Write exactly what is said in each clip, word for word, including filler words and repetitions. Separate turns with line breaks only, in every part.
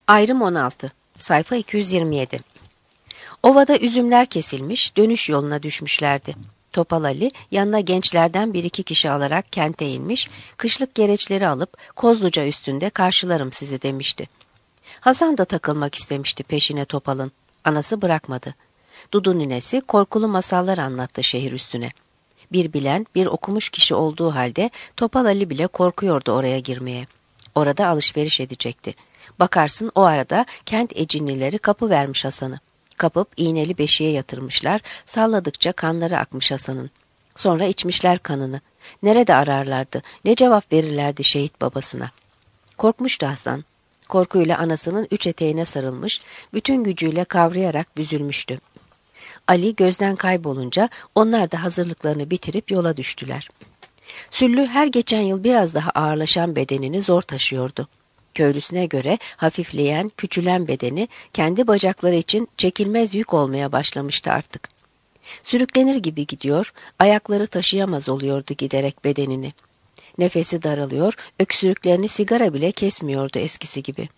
Ayrım on altı. Sayfa iki yüz yirmi yedi. Ovada üzümler kesilmiş, dönüş yoluna düşmüşlerdi. Topal Ali yanına gençlerden bir iki kişi alarak kente inmiş, kışlık gereçleri alıp Kozluca üstünde karşılarım sizi demişti. Hasan da takılmak istemişti peşine Topal'ın. Anası bırakmadı. Dudu ninesi korkulu masallar anlattı şehir üstüne. Bir bilen, bir okumuş kişi olduğu halde Topal Ali bile korkuyordu oraya girmeye. Orada alışveriş edecekti. Bakarsın o arada kent ecinlileri kapı vermiş Hasan'ı. Kapıp iğneli beşiğe yatırmışlar, salladıkça kanları akmış Hasan'ın. Sonra içmişler kanını. Nerede ararlardı, ne cevap verirlerdi şehit babasına. Korkmuştu Hasan. Korkuyla anasının üç eteğine sarılmış, bütün gücüyle kavrayarak büzülmüştü. Ali gözden kaybolunca onlar da hazırlıklarını bitirip yola düştüler. Süllü her geçen yıl biraz daha ağırlaşan bedenini zor taşıyordu. Köylüsüne göre hafifleyen, küçülen bedeni kendi bacakları için çekilmez yük olmaya başlamıştı artık. Sürüklenir gibi gidiyor, ayakları taşıyamaz oluyordu giderek bedenini. Nefesi daralıyor, öksürüklerini sigara bile kesmiyordu eskisi gibi.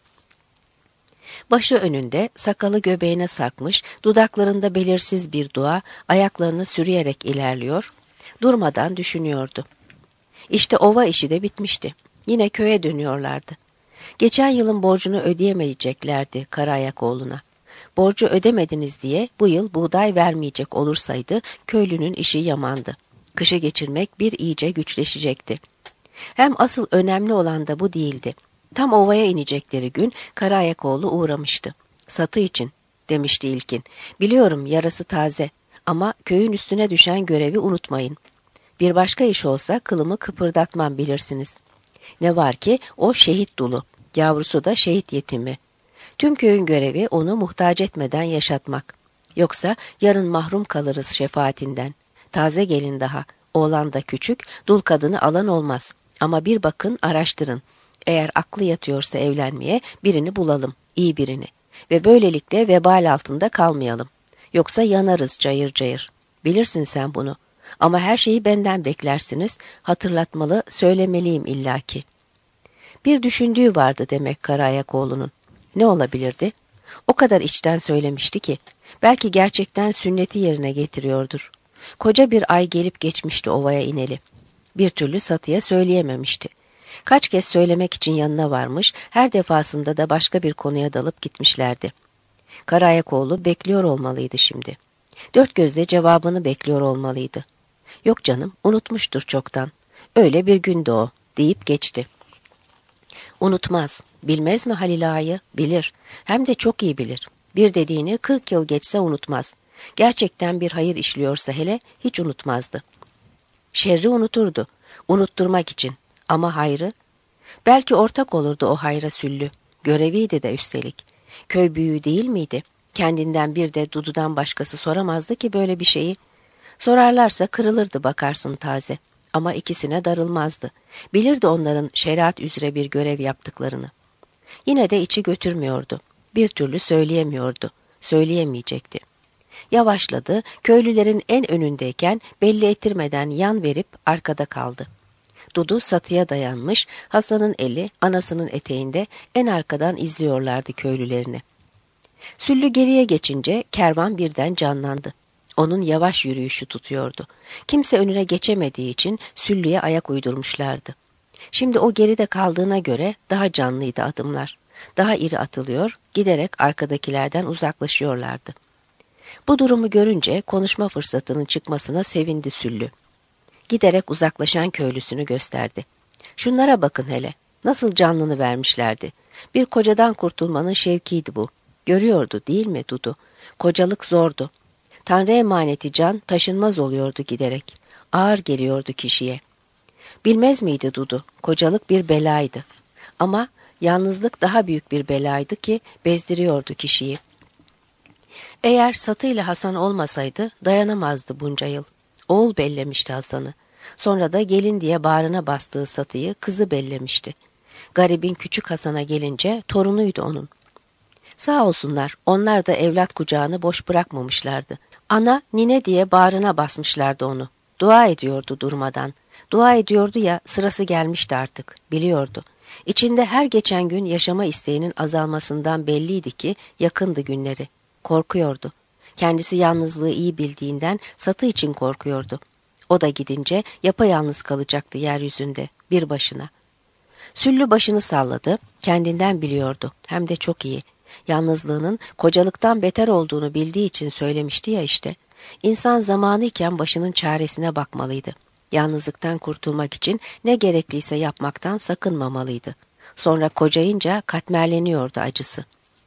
Başı önünde, sakalı göbeğine sarkmış, dudaklarında belirsiz bir dua, ayaklarını sürüyerek ilerliyor, durmadan düşünüyordu. İşte ova işi de bitmişti. Yine köye dönüyorlardı. Geçen yılın borcunu ödeyemeyeceklerdi Karaayakoğlu'na. Borcu ödemediniz diye bu yıl buğday vermeyecek olursaydı köylünün işi yamandı. Kışı geçirmek bir iyice güçleşecekti. Hem asıl önemli olan da bu değildi. Tam ovaya inecekleri gün Karaayakoğlu uğramıştı. Satı için demişti ilkin. Biliyorum yarası taze ama köyün üstüne düşen görevi unutmayın. Bir başka iş olsa kılımı kıpırdatmam bilirsiniz. Ne var ki o şehit dulu, yavrusu da şehit yetimi. Tüm köyün görevi onu muhtaç etmeden yaşatmak. Yoksa yarın mahrum kalırız şefaatinden. Taze gelin daha, oğlan da küçük, dul kadını alan olmaz. Ama bir bakın araştırın. Eğer aklı yatıyorsa evlenmeye birini bulalım, iyi birini. Ve böylelikle vebal altında kalmayalım. Yoksa yanarız cayır cayır. Bilirsin sen bunu. Ama her şeyi benden beklersiniz, hatırlatmalı, söylemeliyim illaki. Bir düşündüğü vardı demek Karaayakoğlu'nun. Ne olabilirdi? O kadar içten söylemişti ki, belki gerçekten sünneti yerine getiriyordur. Koca bir ay gelip geçmişti ovaya ineli. Bir türlü Satı'ya söyleyememişti. Kaç kez söylemek için yanına varmış, her defasında da başka bir konuya dalıp gitmişlerdi. Karaayakoğlu bekliyor olmalıydı şimdi. Dört gözle cevabını bekliyor olmalıydı. Yok canım, unutmuştur çoktan. Öyle bir gündü o, deyip geçti. Unutmaz, bilmez mi Halil Ağa'yı? Bilir, hem de çok iyi bilir. Bir dediğini kırk yıl geçse unutmaz. Gerçekten bir hayır işliyorsa hele hiç unutmazdı. Şerri unuturdu, unutturmak için. Ama hayrı? Belki ortak olurdu o hayra Süllü. Göreviydi de üstelik. Köy büyüğü değil miydi? Kendinden bir de Dudu'dan başkası soramazdı ki böyle bir şeyi. Sorarlarsa kırılırdı bakarsın taze. Ama ikisine darılmazdı. Bilirdi onların şeriat üzere bir görev yaptıklarını. Yine de içi götürmüyordu. Bir türlü söyleyemiyordu. Söyleyemeyecekti. Yavaşladı, köylülerin en önündeyken belli ettirmeden yan verip arkada kaldı. Dudu Satı'ya dayanmış, Hasan'ın eli anasının eteğinde en arkadan izliyorlardı köylülerini. Süllü geriye geçince kervan birden canlandı. Onun yavaş yürüyüşü tutuyordu. Kimse önüne geçemediği için Süllü'ye ayak uydurmuşlardı. Şimdi o geride kaldığına göre daha canlıydı adımlar. Daha iri atılıyor, giderek arkadakilerden uzaklaşıyorlardı. Bu durumu görünce konuşma fırsatının çıkmasına sevindi Süllü. Giderek uzaklaşan köylüsünü gösterdi. Şunlara bakın hele, nasıl canlını vermişlerdi. Bir kocadan kurtulmanın şevkiydi bu. Görüyordu değil mi Dudu? Kocalık zordu. Tanrı emaneti can taşınmaz oluyordu giderek. Ağır geliyordu kişiye. Bilmez miydi Dudu? Kocalık bir belaydı. Ama yalnızlık daha büyük bir belaydı ki bezdiriyordu kişiyi. Eğer Satı ile Hasan olmasaydı dayanamazdı bunca yıl. Oğul bellemişti Hasan'ı. Sonra da gelin diye bağrına bastığı Satı'yı kızı bellemişti. Garibin küçük Hasan'a gelince torunuydu onun. Sağ olsunlar, onlar da evlat kucağını boş bırakmamışlardı. Ana, nine diye bağrına basmışlardı onu. Dua ediyordu durmadan. Dua ediyordu ya, sırası gelmişti artık, biliyordu. İçinde her geçen gün yaşama isteğinin azalmasından belliydi ki yakındı günleri. Korkuyordu. Kendisi yalnızlığı iyi bildiğinden Satı için korkuyordu. O da gidince yapayalnız kalacaktı yeryüzünde, bir başına. Süllü başını salladı, kendinden biliyordu, hem de çok iyi. Yalnızlığının kocalıktan beter olduğunu bildiği için söylemişti ya işte. İnsan zamanıyken başının çaresine bakmalıydı. Yalnızlıktan kurtulmak için ne gerekliyse yapmaktan sakınmamalıydı. Sonra kocayınca katmerleniyordu acısı.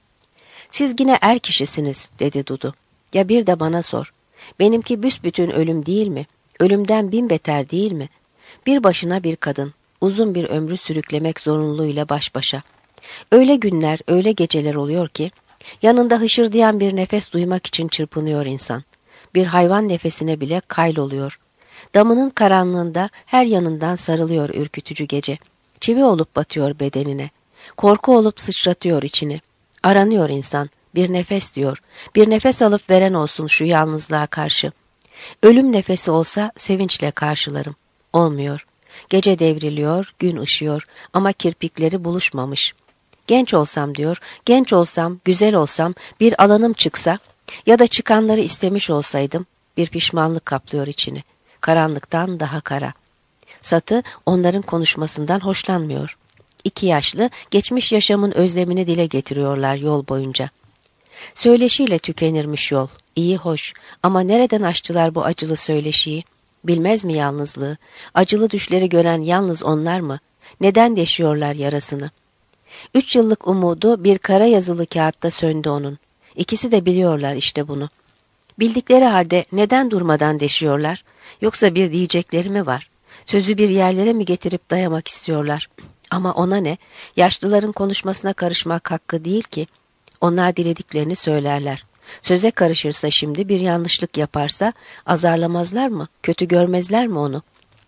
"Siz yine er kişisiniz," dedi Dudu. "Ya bir de bana sor. Benimki büsbütün ölüm değil mi? Ölümden bin beter değil mi? Bir başına bir kadın, uzun bir ömrü sürüklemek zorunluluğuyla baş başa. Öyle günler, öyle geceler oluyor ki, yanında hışırdayan bir nefes duymak için çırpınıyor insan. Bir hayvan nefesine bile kayloluyor. Damının karanlığında her yanından sarılıyor ürkütücü gece. Çivi olup batıyor bedenine. Korku olup sıçratıyor içini. Aranıyor insan. Bir nefes diyor. Bir nefes alıp veren olsun şu yalnızlığa karşı. Ölüm nefesi olsa sevinçle karşılarım. Olmuyor. Gece devriliyor, gün ışıyor ama kirpikleri buluşmamış. Genç olsam diyor, genç olsam, güzel olsam, bir alanım çıksa ya da çıkanları istemiş olsaydım, bir pişmanlık kaplıyor içini. Karanlıktan daha kara. Satı onların konuşmasından hoşlanmıyor. İki yaşlı geçmiş yaşamın özlemini dile getiriyorlar yol boyunca. Söyleşiyle tükenirmiş yol. İyi hoş ama nereden açtılar bu acılı söyleşiyi? Bilmez mi yalnızlığı? Acılı düşleri gören yalnız onlar mı? Neden deşiyorlar yarasını? Üç yıllık umudu bir kara yazılı kağıtta söndü onun. İkisi de biliyorlar işte bunu. Bildikleri halde neden durmadan deşiyorlar? Yoksa bir diyecekleri mi var? Sözü bir yerlere mi getirip dayamak istiyorlar? Ama ona ne? Yaşlıların konuşmasına karışmak hakkı değil ki. Onlar dilediklerini söylerler. Söze karışırsa şimdi bir yanlışlık yaparsa azarlamazlar mı? Kötü görmezler mi onu?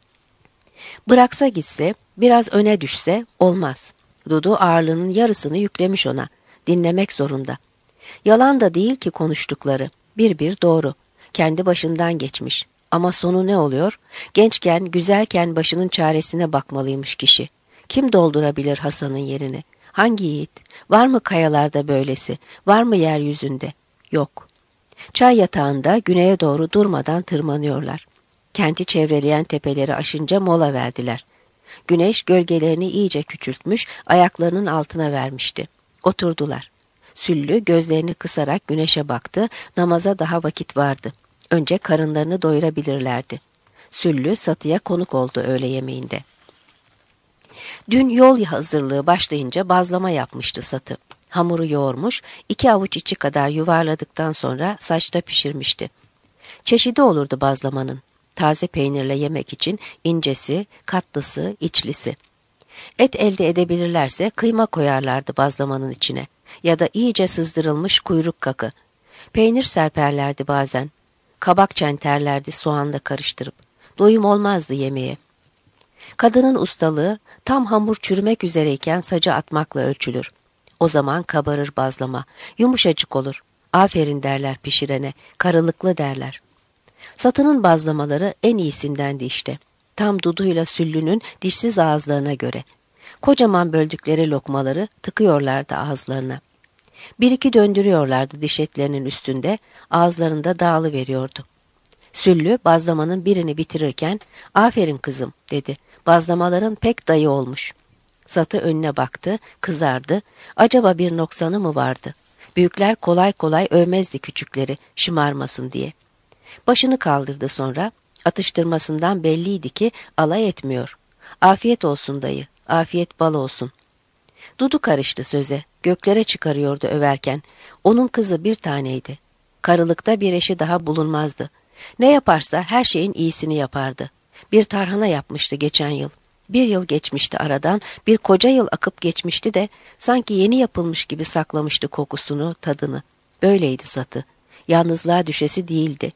Bıraksa gitse, biraz öne düşse olmaz. Dudu ağırlığının yarısını yüklemiş ona. Dinlemek zorunda. Yalan da değil ki konuştukları. Bir bir doğru. Kendi başından geçmiş. Ama sonu ne oluyor? Gençken, güzelken başının çaresine bakmalıymış kişi. Kim doldurabilir Hasan'ın yerini? Hangi yiğit? Var mı kayalarda böylesi? Var mı yeryüzünde? Yok. Çay yatağında güneye doğru durmadan tırmanıyorlar. Kenti çevreleyen tepeleri aşınca mola verdiler. Güneş gölgelerini iyice küçültmüş, ayaklarının altına vermişti. Oturdular. Süllü gözlerini kısarak güneşe baktı, namaza daha vakit vardı. Önce karınlarını doyurabilirlerdi. Süllü Satı'ya konuk oldu öğle yemeğinde. Dün yol hazırlığı başlayınca bazlama yapmıştı Satı. Hamuru yoğurmuş, iki avuç içi kadar yuvarladıktan sonra saçta pişirmişti. Çeşidi olurdu bazlamanın. Taze peynirle yemek için incesi, katlısı, içlisi. Et elde edebilirlerse kıyma koyarlardı bazlamanın içine ya da iyice sızdırılmış kuyruk kakı. Peynir serperlerdi bazen. Kabak çenterlerdi soğanla karıştırıp. Doyum olmazdı yemeğe. Kadının ustalığı tam hamur çürümek üzereyken saca atmakla ölçülür. O zaman kabarır bazlama, yumuşacık olur. Aferin derler pişirene, karılıklı derler. Satı'nın bazlamaları en iyisindendi işte. Tam Dudu'yla Süllü'nün dişsiz ağızlarına göre. Kocaman böldükleri lokmaları tıkıyorlardı ağızlarına. Bir iki döndürüyorlardı diş etlerinin üstünde, ağızlarında dağılıveriyordu. Süllü bazlamanın birini bitirirken, "Aferin kızım," dedi. "Bazlamaların pek dayı olmuş." Satı önüne baktı, kızardı. Acaba bir noksanı mı vardı? Büyükler kolay kolay övmezdi küçükleri, şımarmasın diye. Başını kaldırdı sonra. Atıştırmasından belliydi ki alay etmiyor. "Afiyet olsun dayı, afiyet bal olsun." Dudu karıştı söze, göklere çıkarıyordu överken. Onun kızı bir taneydi. Karılıkta bir eşi daha bulunmazdı. Ne yaparsa her şeyin iyisini yapardı. Bir tarhana yapmıştı geçen yıl. Bir yıl geçmişti aradan, bir koca yıl akıp geçmişti de sanki yeni yapılmış gibi saklamıştı kokusunu, tadını. Böyleydi Satı. Yalnızlığa düşesi değildi.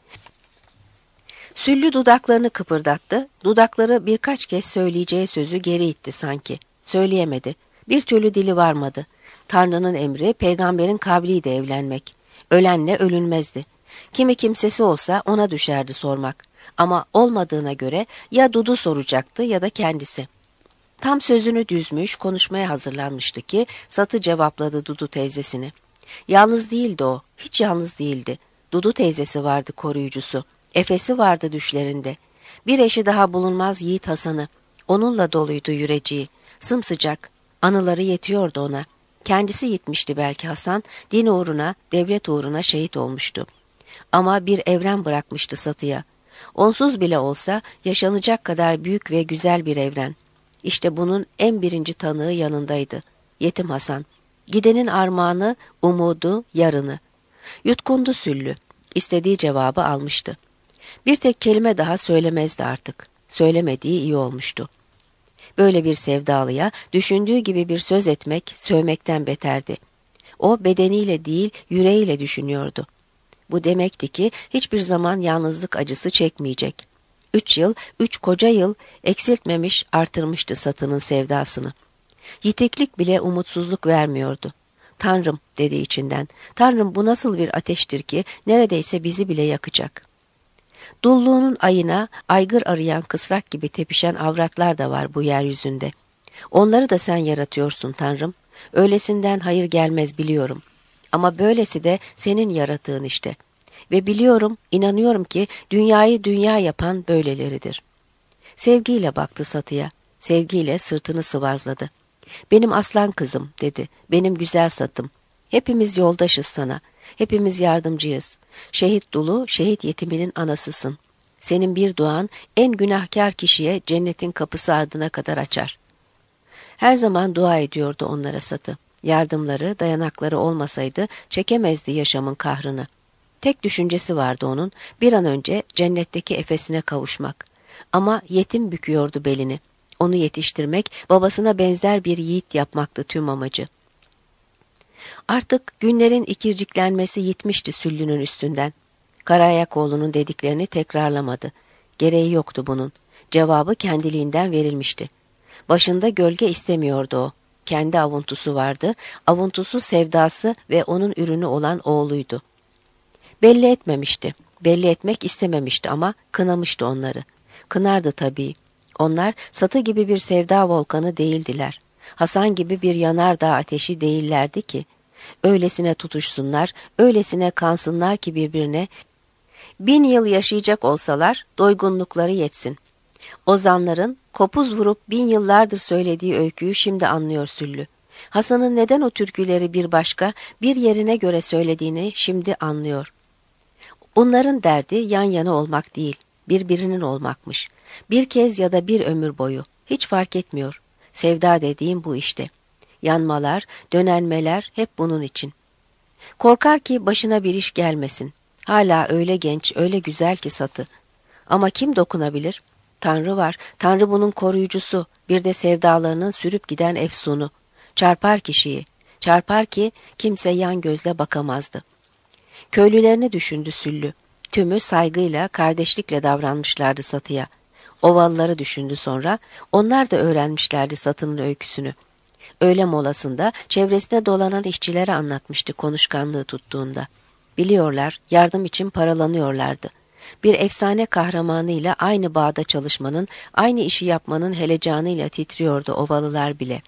Süllü dudaklarını kıpırdattı. Dudakları birkaç kez söyleyeceği sözü geri itti sanki. Söyleyemedi. Bir türlü dili varmadı. Tanrı'nın emri, peygamberin kavliydi evlenmek. Ölenle ölünmezdi. Kimi kimsesi olsa ona düşerdi sormak. Ama olmadığına göre ya Dudu soracaktı ya da kendisi. Tam sözünü düzmüş, konuşmaya hazırlanmıştı ki Satı cevapladı Dudu teyzesini. Yalnız değildi o, hiç yalnız değildi. Dudu teyzesi vardı koruyucusu. Efesi vardı düşlerinde. Bir eşi daha bulunmaz Yiğit Hasan'ı. Onunla doluydu yüreciği. Sımsıcak. Anıları yetiyordu ona. Kendisi yitmişti belki Hasan. Din uğruna, devlet uğruna şehit olmuştu. Ama bir evren bırakmıştı Satı'ya. Onsuz bile olsa yaşanacak kadar büyük ve güzel bir evren. İşte bunun en birinci tanığı yanındaydı. Yetim Hasan. Gidenin armağanı, umudu, yarını. Yutkundu Süllü. İstediği cevabı almıştı. Bir tek kelime daha söylemezdi artık. Söylemediği iyi olmuştu. Böyle bir sevdalıya düşündüğü gibi bir söz etmek, sövmekten beterdi. O bedeniyle değil, yüreğiyle düşünüyordu. Bu demekti ki hiçbir zaman yalnızlık acısı çekmeyecek. Üç yıl, üç koca yıl eksiltmemiş, artırmıştı Satı'nın sevdasını. Yitiklik bile umutsuzluk vermiyordu. Tanrım dedi içinden. Tanrım bu nasıl bir ateştir ki neredeyse bizi bile yakacak. Dulluğunun ayına aygır arayan kısrak gibi tepişen avratlar da var bu yeryüzünde. Onları da sen yaratıyorsun Tanrım. Öylesinden hayır gelmez biliyorum. Ama böylesi de senin yarattığın işte. Ve biliyorum, inanıyorum ki dünyayı dünya yapan böyleleridir. Sevgiyle baktı Satı'ya. Sevgiyle sırtını sıvazladı. Benim aslan kızım dedi. Benim güzel Satım. Hepimiz yoldaşız sana. Hepimiz yardımcıyız. Şehit dulu, şehit yetiminin anasısın. Senin bir duan en günahkar kişiye cennetin kapısı ardına kadar açar. Her zaman dua ediyordu onlara Satı. Yardımları, dayanakları olmasaydı çekemezdi yaşamın kahrını. Tek düşüncesi vardı onun, bir an önce cennetteki efesine kavuşmak. Ama yetim büküyordu belini. Onu yetiştirmek, babasına benzer bir yiğit yapmaktı tüm amacı. Artık günlerin ikirciklenmesi yitmişti Süllü'nün üstünden. Karayakoğlu'nun dediklerini tekrarlamadı. Gereği yoktu bunun. Cevabı kendiliğinden verilmişti. Başında gölge istemiyordu o. Kendi avuntusu vardı. Avuntusu sevdası ve onun ürünü olan oğluydu. Belli etmemişti. Belli etmek istememişti ama kınamıştı onları. Kınardı tabii. Onlar Satı gibi bir sevda volkanı değildiler. Hasan gibi bir yanardağ ateşi değillerdi ki. Öylesine tutuşsunlar, öylesine kansınlar ki birbirine, bin yıl yaşayacak olsalar doygunlukları yetsin. Ozanların kopuz vurup bin yıllardır söylediği öyküyü şimdi anlıyor Süllü. Hasan'ın neden o türküleri bir başka, bir yerine göre söylediğini şimdi anlıyor. Bunların derdi yan yana olmak değil, birbirinin olmakmış. Bir kez ya da bir ömür boyu, hiç fark etmiyor. Sevda dediğim bu işte. Yanmalar, dönenmeler hep bunun için. Korkar ki başına bir iş gelmesin. Hala öyle genç, öyle güzel ki Satı. Ama kim dokunabilir? Tanrı var, Tanrı bunun koruyucusu, bir de sevdalarının sürüp giden efsunu. Çarpar kişiyi, çarpar ki kimse yan gözle bakamazdı. Köylülerini düşündü Süllü. Tümü saygıyla, kardeşlikle davranmışlardı Satı'ya. Ovalıları düşündü sonra, onlar da öğrenmişlerdi Satı'nın öyküsünü. Öğle molasında çevresinde dolanan işçilere anlatmıştı konuşkanlığı tuttuğunda. Biliyorlar, yardım için paralanıyorlardı. Bir efsane kahramanıyla aynı bağda çalışmanın, aynı işi yapmanın helecanıyla titriyordu ovalılar bile.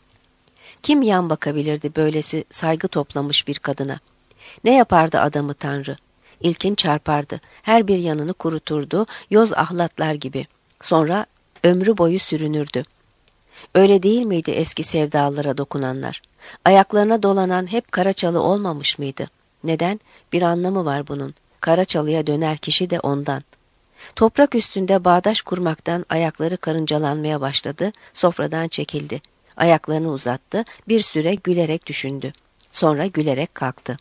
Kim yan bakabilirdi böylesi saygı toplamış bir kadına? Ne yapardı adamı Tanrı? İlkin çarpardı, her bir yanını kuruturdu, yoz ahlatlar gibi. Sonra ömrü boyu sürünürdü. Öyle değil miydi eski sevdalılara dokunanlar? Ayaklarına dolanan hep Karaçalı olmamış mıydı? Neden? Bir anlamı var bunun. Karaçalı'ya döner kişi de ondan. Toprak üstünde bağdaş kurmaktan ayakları karıncalanmaya başladı, sofradan çekildi. Ayaklarını uzattı, bir süre gülerek düşündü. Sonra gülerek kalktı.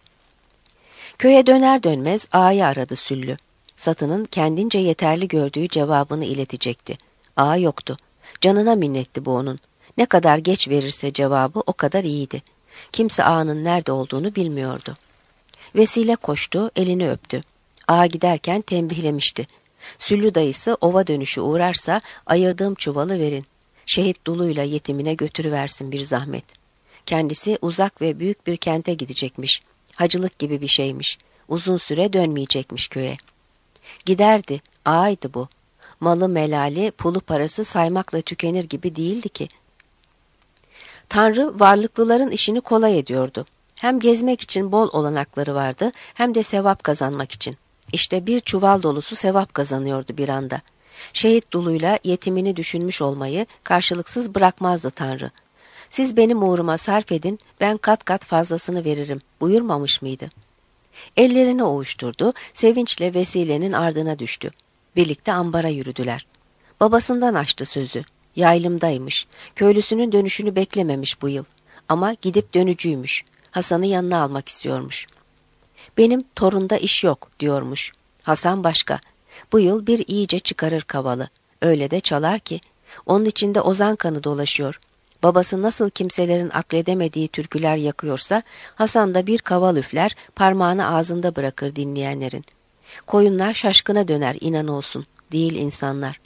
Köye döner dönmez ağayı aradı Süllü. Satı'nın kendince yeterli gördüğü cevabını iletecekti. Ağa yoktu. Canına minnetti bu onun. Ne kadar geç verirse cevabı o kadar iyiydi. Kimse ağanın nerede olduğunu bilmiyordu. Vesile koştu, elini öptü. Ağa giderken tembihlemişti. Süllü dayısı ova dönüşü uğrarsa ayırdığım çuvalı verin. Şehit duluyla yetimine götürüversin bir zahmet. Kendisi uzak ve büyük bir kente gidecekmiş. Hacılık gibi bir şeymiş. Uzun süre dönmeyecekmiş köye. Giderdi, ağaydı bu. Malı melali, pulu parası saymakla tükenir gibi değildi ki. Tanrı varlıklıların işini kolay ediyordu. Hem gezmek için bol olanakları vardı, hem de sevap kazanmak için. İşte bir çuval dolusu sevap kazanıyordu bir anda. Şehit duluyla yetimini düşünmüş olmayı karşılıksız bırakmazdı Tanrı. Siz benim uğruma sarf edin, ben kat kat fazlasını veririm buyurmamış mıydı? Ellerini ovuşturdu, sevinçle Vesile'nin ardına düştü. Birlikte ambara yürüdüler. Babasından açtı sözü. Yaylımdaymış. Köylüsünün dönüşünü beklememiş bu yıl. Ama gidip dönücüymüş. Hasan'ı yanına almak istiyormuş. Benim torunda iş yok diyormuş. Hasan başka. Bu yıl bir iyice çıkarır kavalı. Öyle de çalar ki. Onun içinde ozan kanı dolaşıyor. Babası nasıl kimselerin akledemediği türküler yakıyorsa, Hasan da bir kaval üfler, parmağını ağzında bırakır dinleyenlerin. Koyunlar şaşkına döner, inan olsun, değil insanlar.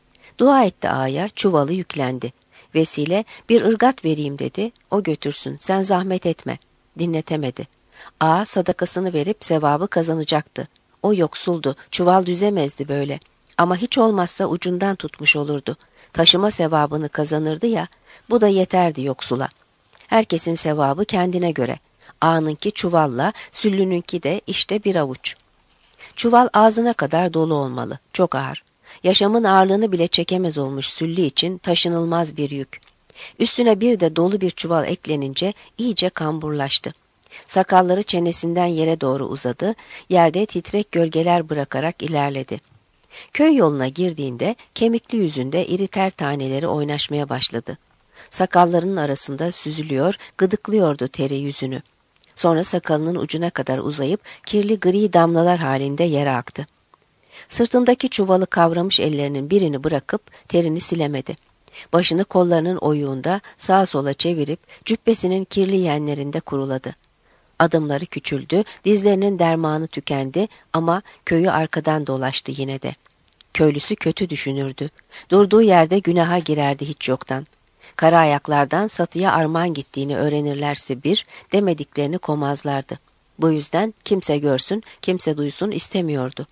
Dua etti ağaya, çuvalı yüklendi. Vesile, bir ırgat vereyim dedi, o götürsün, sen zahmet etme. Dinletemedi. Ağa sadakasını verip sevabı kazanacaktı. O yoksuldu, çuval düzemezdi böyle. Ama hiç olmazsa ucundan tutmuş olurdu. Taşıma sevabını kazanırdı ya, bu da yeterdi yoksula. Herkesin sevabı kendine göre. Ağanınki çuvalla, süllününki de işte bir avuç. Çuval ağzına kadar dolu olmalı, çok ağır. Yaşamın ağırlığını bile çekemez olmuş süllü için taşınılmaz bir yük. Üstüne bir de dolu bir çuval eklenince iyice kamburlaştı. Sakalları çenesinden yere doğru uzadı, yerde titrek gölgeler bırakarak ilerledi. Köy yoluna girdiğinde kemikli yüzünde iri ter taneleri oynaşmaya başladı. Sakallarının arasında süzülüyor, gıdıklıyordu teri yüzünü. Sonra sakalının ucuna kadar uzayıp kirli gri damlalar halinde yere aktı. Sırtındaki çuvalı kavramış ellerinin birini bırakıp terini silemedi. Başını kollarının oyuğunda sağa sola çevirip cübbesinin kirli yenlerinde kuruladı. Adımları küçüldü, dizlerinin dermanı tükendi ama köyü arkadan dolaştı yine de. Köylüsü kötü düşünürdü. Durduğu yerde günaha girerdi hiç yoktan. Kara ayaklardan satıya armağan gittiğini öğrenirlerse bir, demediklerini komazlardı. Bu yüzden kimse görsün, kimse duysun istemiyordu.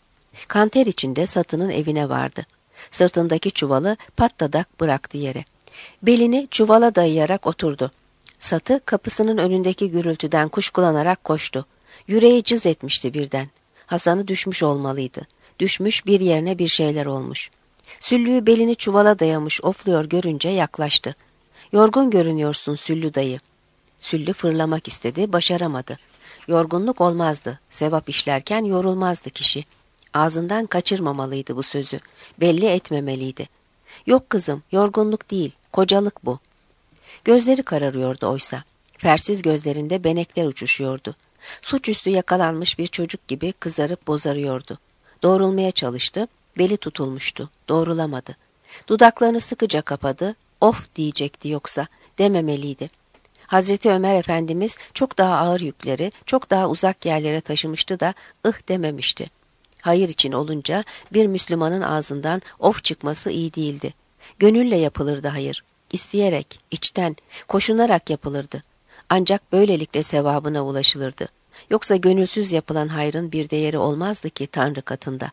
Kanter içinde satının evine vardı. Sırtındaki çuvalı pattadak bıraktı yere. Belini çuvala dayayarak oturdu. Satı kapısının önündeki gürültüden kuşkulanarak koştu. Yüreği cız etmişti birden. Hasan'ı düşmüş olmalıydı. Düşmüş, bir yerine bir şeyler olmuş. Süllüğü belini çuvala dayamış ofluyor görünce yaklaştı. Yorgun görünüyorsun Süllü dayı. Süllü fırlamak istedi, başaramadı. Yorgunluk olmazdı. Sevap işlerken yorulmazdı kişi. Ağzından kaçırmamalıydı bu sözü. Belli etmemeliydi. Yok kızım, yorgunluk değil, kocalık bu. Gözleri kararıyordu oysa. Fersiz gözlerinde benekler uçuşuyordu. Suçüstü yakalanmış bir çocuk gibi kızarıp bozarıyordu. Doğrulmaya çalıştı, beli tutulmuştu, doğrulamadı. Dudaklarını sıkıca kapadı, of diyecekti yoksa, dememeliydi. Hazreti Ömer Efendimiz çok daha ağır yükleri, çok daha uzak yerlere taşımıştı da ıh dememişti. Hayır için olunca bir Müslümanın ağzından of çıkması iyi değildi. Gönülle yapılırdı hayır. İsteyerek, içten, koşunarak yapılırdı. Ancak böylelikle sevabına ulaşılırdı. Yoksa gönülsüz yapılan hayrın bir değeri olmazdı ki Tanrı katında.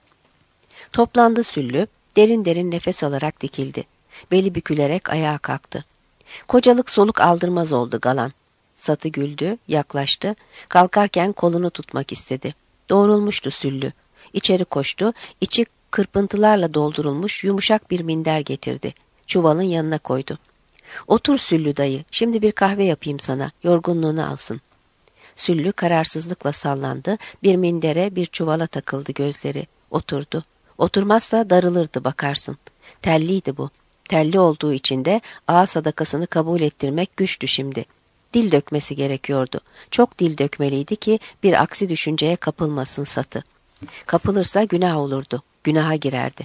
Toplandı Süllü, derin derin nefes alarak dikildi. Beli bükülerek ayağa kalktı. Kocalık soluk aldırmaz oldu Galan. Satı güldü, yaklaştı, kalkarken kolunu tutmak istedi. Doğrulmuştu Süllü. İçeri koştu, içi kırpıntılarla doldurulmuş yumuşak bir minder getirdi. Çuvalın yanına koydu. Otur Süllü dayı, şimdi bir kahve yapayım sana, yorgunluğunu alsın. Süllü kararsızlıkla sallandı, bir mindere bir çuvala takıldı gözleri. Oturdu. Oturmazsa darılırdı bakarsın. Telliydi bu. Telli olduğu için de ağa sadakasını kabul ettirmek güçtü şimdi. Dil dökmesi gerekiyordu. Çok dil dökmeliydi ki bir aksi düşünceye kapılmasın Satı. Kapılırsa günah olurdu. Günaha girerdi.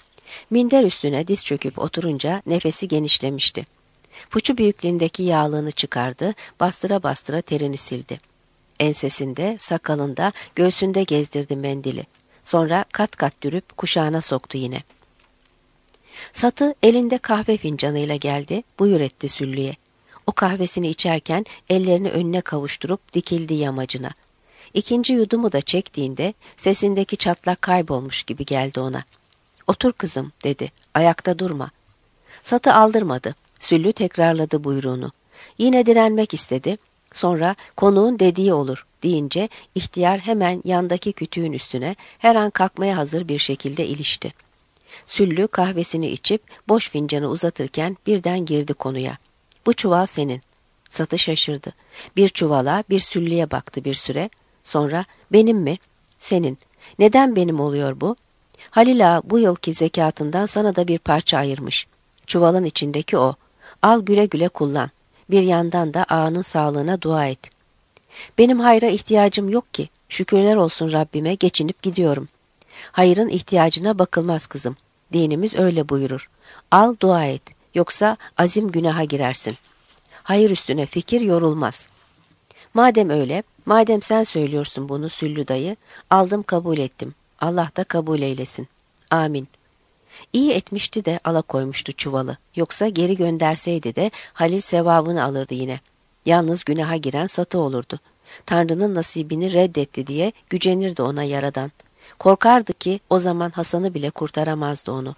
Minder üstüne diz çöküp oturunca nefesi genişlemişti. Puçu büyüklüğündeki yağlığını çıkardı, bastıra bastıra terini sildi. Ensesinde, sakalında, göğsünde gezdirdi mendili. Sonra kat kat dürüp kuşağına soktu yine. Satı elinde kahve fincanıyla geldi, buyur etti Süllü'ye. O kahvesini içerken ellerini önüne kavuşturup dikildi yamacına. İkinci yudumu da çektiğinde sesindeki çatlak kaybolmuş gibi geldi ona. Otur kızım dedi. Ayakta durma. Satı aldırmadı. Süllü tekrarladı buyruğunu. Yine direnmek istedi. Sonra konuğun dediği olur deyince ihtiyar hemen yandaki kütüğün üstüne her an kalkmaya hazır bir şekilde ilişti. Süllü kahvesini içip boş fincanı uzatırken birden girdi konuya. Bu çuval senin. Satı şaşırdı. Bir çuvala, bir Süllü'ye baktı bir süre. Sonra benim mi? Senin. Neden benim oluyor bu? Halil Ağa bu yılki zekatından sana da bir parça ayırmış. Çuvalın içindeki o. Al güle güle kullan. Bir yandan da ağanın sağlığına dua et. Benim hayra ihtiyacım yok ki. Şükürler olsun Rabbime geçinip gidiyorum. Hayırın ihtiyacına bakılmaz kızım. Dinimiz öyle buyurur. Al dua et. Yoksa azim günaha girersin. Hayır üstüne fikir yorulmaz. Madem öyle, madem sen söylüyorsun bunu Süllü dayı, aldım kabul ettim. Allah da kabul eylesin. Amin. İyi etmişti de alakoymuştu çuvalı. Yoksa geri gönderseydi de Halil sevabını alırdı yine. Yalnız günaha giren Satı olurdu. Tanrı'nın nasibini reddetti diye gücenirdi ona yaradan. Korkardı ki o zaman Hasan'ı bile kurtaramazdı onu.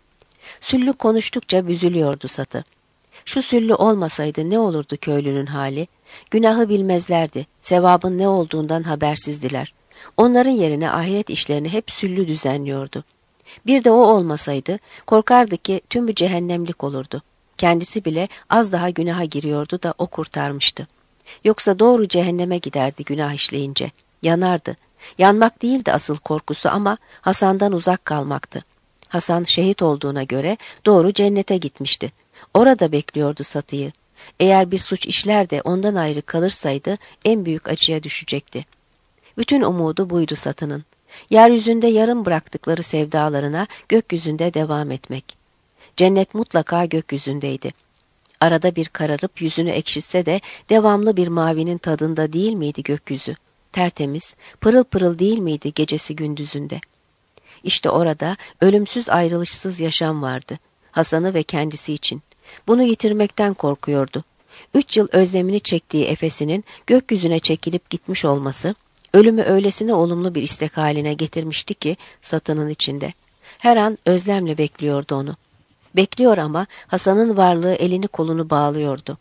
Süllü konuştukça büzülüyordu Satı. Şu Süllü olmasaydı ne olurdu köylünün hali? Günahı bilmezlerdi, sevabın ne olduğundan habersizdiler. Onların yerine ahiret işlerini hep Süllü düzenliyordu. Bir de o olmasaydı korkardı ki tümü cehennemlik olurdu. Kendisi bile az daha günaha giriyordu da o kurtarmıştı. Yoksa doğru cehenneme giderdi günah işleyince. Yanardı. Yanmak değildi asıl korkusu ama Hasan'dan uzak kalmaktı. Hasan şehit olduğuna göre doğru cennete gitmişti. Orada bekliyordu Satı'yı. Eğer bir suç işler de ondan ayrı kalırsaydı en büyük acıya düşecekti. Bütün umudu buydu Satı'nın. Yeryüzünde yarım bıraktıkları sevdalarına gökyüzünde devam etmek. Cennet mutlaka gökyüzündeydi. Arada bir kararıp yüzünü ekşitse de devamlı bir mavinin tadında değil miydi gökyüzü? Tertemiz, pırıl pırıl değil miydi gecesi gündüzünde? İşte orada ölümsüz ayrılışsız yaşam vardı. Hasan'ı ve kendisi için. Bunu yitirmekten korkuyordu. Üç yıl özlemini çektiği Efes'inin gökyüzüne çekilip gitmiş olması, ölümü öylesine olumlu bir istek haline getirmişti ki Satı'nın içinde. Her an özlemle bekliyordu onu. Bekliyor ama Hasan'ın varlığı elini kolunu bağlıyordu.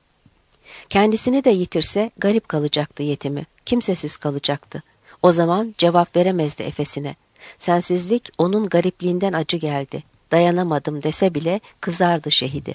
Kendisini de yitirse garip kalacaktı yetimi, kimsesiz kalacaktı. O zaman cevap veremezdi Efes'ine. Sensizlik onun garipliğinden acı geldi. Dayanamadım dese bile kızardı şehidi.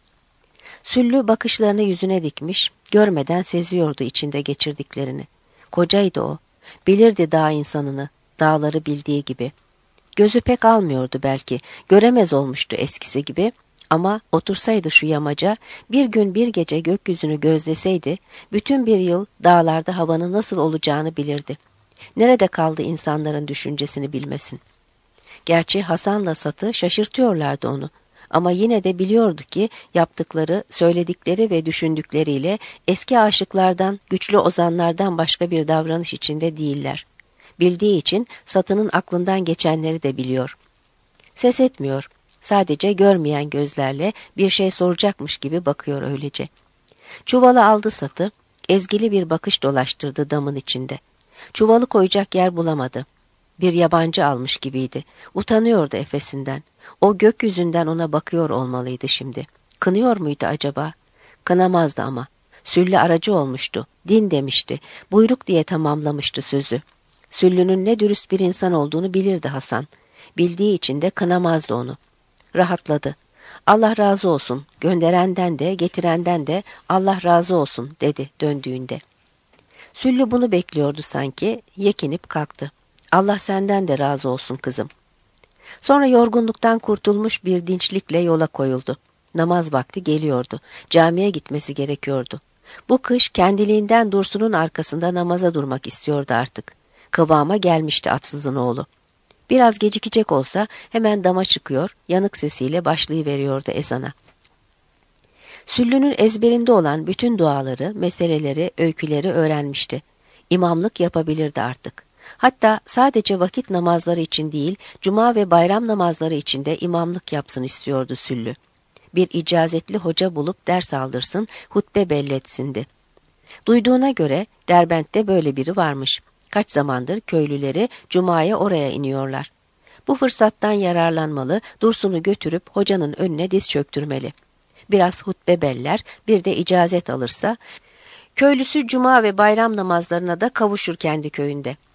Süllü bakışlarını yüzüne dikmiş, görmeden seziyordu içinde geçirdiklerini. Kocaydı o. Bilirdi dağ insanını, dağları bildiği gibi. Gözü pek almıyordu belki, göremez olmuştu eskisi gibi ama otursaydı şu yamaca, bir gün bir gece gökyüzünü gözleseydi, bütün bir yıl dağlarda havanın nasıl olacağını bilirdi. Nerede kaldı insanların düşüncesini bilmesin. Gerçi Hasan'la Satı şaşırtıyorlardı onu. Ama yine de biliyordu ki yaptıkları, söyledikleri ve düşündükleriyle eski aşıklardan, güçlü ozanlardan başka bir davranış içinde değiller. Bildiği için Satı'nın aklından geçenleri de biliyor. Ses etmiyor. Sadece görmeyen gözlerle bir şey soracakmış gibi bakıyor öylece. Çuvalı aldı Satı, ezgili bir bakış dolaştırdı damın içinde. Çuvalı koyacak yer bulamadı. Bir yabancı almış gibiydi. Utanıyordu Efes'inden. O gökyüzünden ona bakıyor olmalıydı şimdi. Kınıyor muydu acaba? Kınamazdı ama. Süllü aracı olmuştu. Din demişti. Buyruk diye tamamlamıştı sözü. Süllü'nün ne dürüst bir insan olduğunu bilirdi Hasan. Bildiği için de kınamazdı onu. Rahatladı. Allah razı olsun. Gönderenden de getirenden de Allah razı olsun dedi döndüğünde. Süllü bunu bekliyordu sanki. Yekinip kalktı. Allah senden de razı olsun kızım. Sonra yorgunluktan kurtulmuş bir dinçlikle yola koyuldu. Namaz vakti geliyordu. Camiye gitmesi gerekiyordu. Bu kış kendiliğinden Dursun'un arkasında namaza durmak istiyordu artık. Kıvama gelmişti atsızın oğlu. Biraz gecikecek olsa hemen dama çıkıyor, yanık sesiyle başlayıveriyordu ezana. Süllü'nün ezberinde olan bütün duaları, meseleleri, öyküleri öğrenmişti. İmamlık yapabilirdi artık. Hatta sadece vakit namazları için değil, cuma ve bayram namazları için de imamlık yapsın istiyordu Süllü. Bir icazetli hoca bulup ders aldırsın, hutbe belletsin. Duyduğuna göre Derbent'te böyle biri varmış. Kaç zamandır köylüleri cumaya oraya iniyorlar. Bu fırsattan yararlanmalı, Dursun'u götürüp hocanın önüne diz çöktürmeli. Biraz hutbe beller, bir de icazet alırsa, köylüsü cuma ve bayram namazlarına da kavuşur kendi köyünde.